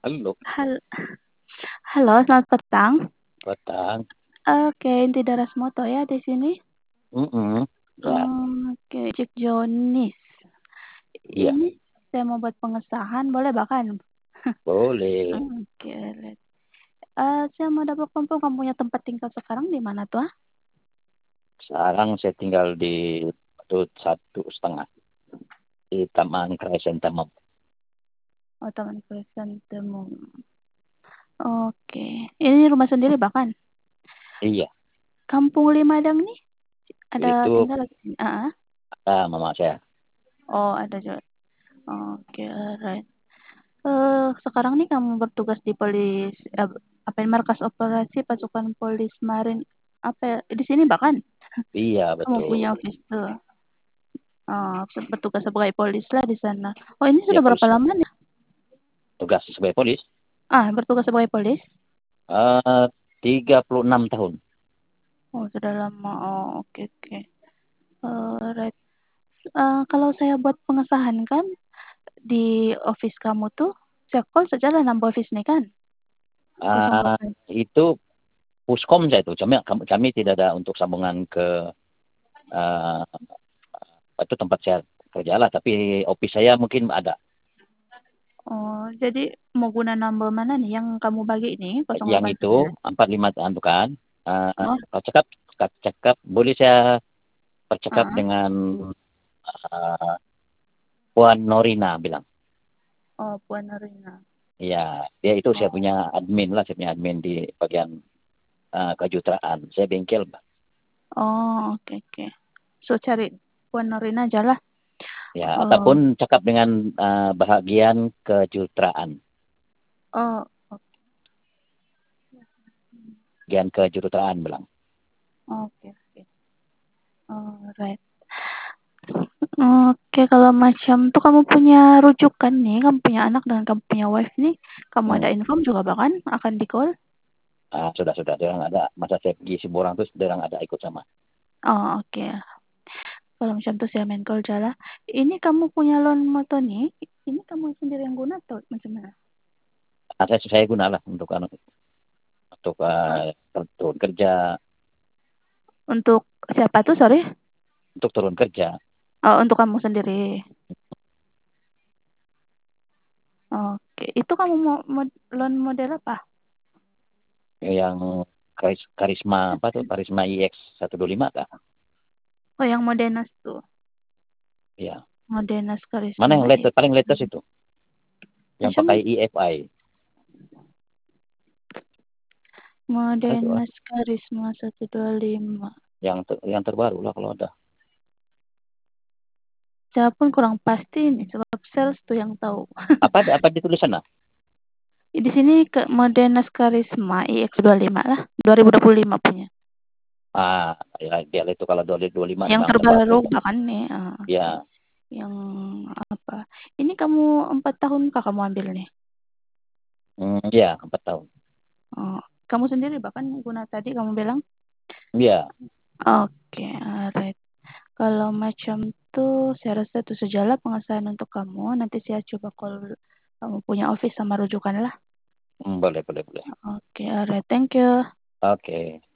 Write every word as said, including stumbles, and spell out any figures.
Halo, Hal Halo, selamat petang. petang. Oke, Inti Daras Moto ya di sini. Mm-mm. Ya, Oke, Cik Jonis. iya, Ini saya mau buat pengesahan, boleh bahkan? boleh. Oke, let- eh, saya mau dapat kumpul kamu punya tempat tinggal sekarang di mana tuh? Ah? Sekarang saya tinggal di Badut satu setengah di Taman Crescent Taman. Oh, Taman Temu. Oke, ini rumah sendiri bahkan. Iya, Kampung Limadang nih ada itu tinggal lagi. Ah, ah. ah, mama saya. Oh, ada juga. Oke, alright. Eh, sekarang nih kamu bertugas di polis eh, apa ini, markas operasi pasukan polis marin apa ya, di sini bahkan Iya, kamu punya betul. office tuh. Oh, se- bertugas sebagai polis lah di sana. Oh, ini Ya, sudah berapa polis. lama nih? Tugas sebagai polis. Ah, bertugas sebagai polis. Eh, tiga puluh enam tahun. Oh, sudah lama. Oh, oke oke. Alright. Eh, kalau saya buat pengesahan kan di office kamu tuh, saya call sejalan nambah office nih kan. Ah, nol delapan. itu Puskom saya itu. Kami, kami tidak ada untuk sambungan ke eh, itu tempat saya kerja lah. Tapi office saya mungkin ada. Oh, jadi mau guna number mana nih yang kamu bagi ini Yang itu nol delapan sembilan? empat lima itu kan. Uh, Oh, kalau cakap, cakap, cakap, boleh saya bercakap ah. dengan uh, Puan Norina bilang. Oh, Puan Rina. Ya, dia itu saya Oh, punya admin lah, saya punya admin di bagian uh, kejutraan. Saya bengkel, Mbak. oh, oke oke. So cari Puan Rina aja lah. Ya, Oh, ataupun cakap dengan uh, bahagian kejutraan, oh, oke bagian kejutraan bilang. oke oke. Alright. Oke, kalau macam tuh kamu punya rujukan nih, kamu punya anak dan kamu punya wife nih, kamu Hmm. ada inform juga bahkan akan di call. Uh, sudah sudah, dia orang ada masa saya pergi Siborang terus dia orang ada ikut sama. Oh, oke. Kalau macam tuh saya main call jalan. Ini kamu punya loan motor nih, ini kamu sendiri yang guna atau macam mana? Nah, saya saya guna lah untuk anu, untuk uh, turun kerja, Untuk siapa tuh, sorry? untuk turun kerja. Oh, untuk kamu sendiri. Oke, itu kamu mau mod- loan model apa? Yang karis, karisma apa tuh, karisma I X seratus dua puluh lima kah? Oh, yang Modenas tuh. Ya, Modenas mana Karisma yang X. latest, paling latest itu yang pakai Macam E F I itu ah, Modenas Karisma seratus dua puluh lima. yang ter- yang terbaru lah kalau ada. Saya pun kurang pasti nih, sebab sales tuh yang tahu. Apa apa ditulis sana? Di sini ke Modenas Karisma I X dua puluh lima lah, dua ribu dua puluh lima punya. Ah, ya dia itu kalau dua ribu dua puluh lima Yang memang terbaru. terbaru bahkan nih, ah, Ya, yang apa? Ini kamu empat tahun kah kamu ambil nih? hmm, ya empat tahun. Oh, kamu sendiri bahkan guna tadi kamu bilang? Ya, Oke, alright. Kalau macam tuh, saya rasa itu sejalan pengesahan untuk kamu. Nanti saya coba call kamu punya office sama rujukan lah. hmm, boleh boleh boleh. Oke, alright. Thank you. Oke.